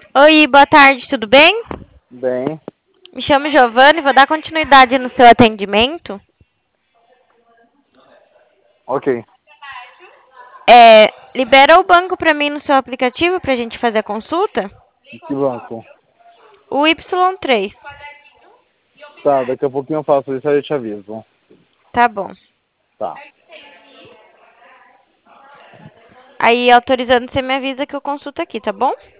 Oi, boa tarde, tudo bem? Bem, Me chamo Giovanni, vou dar continuidade no seu atendimento. ok. Libera o banco para mim no seu aplicativo para a gente fazer a consulta? Que banco? O Y3. Tá, daqui a pouquinho eu faço isso aí eu te aviso. Tá bom. Tá. Aí, autorizando, você me avisa que eu consulto aqui, tá bom?